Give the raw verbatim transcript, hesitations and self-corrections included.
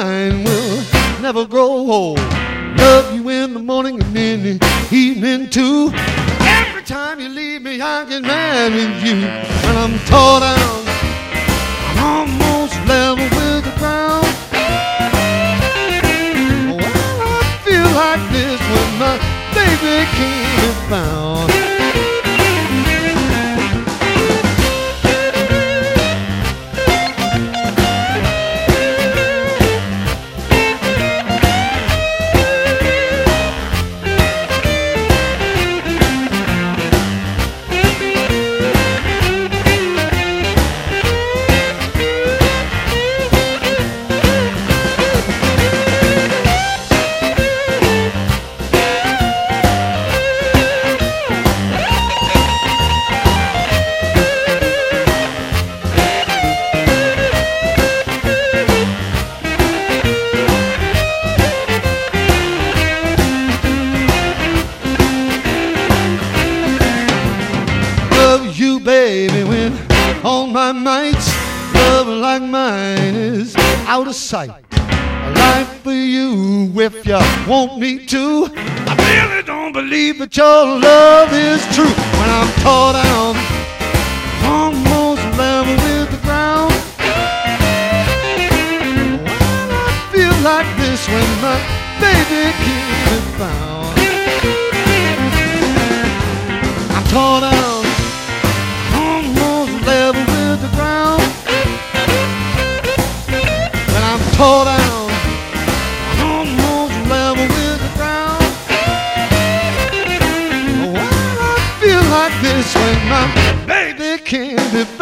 mine will never grow old. Love you in the morning and in the evening too. Every time you leave me, I get mad with you. When I'm tore down, I'm almost level with the ground. Well, I feel like this when my baby can't be found. You, baby, when all my nights, love like mine is out of sight. I like for you if you want me to. I really don't believe that your love is true. When I'm tore down, almost level with the ground. Well, I feel like this when my baby can't be found. I'm tore down, level with the ground. When I'm tore down, I'm almost level with the ground. Well, I feel like this when my baby can't be found.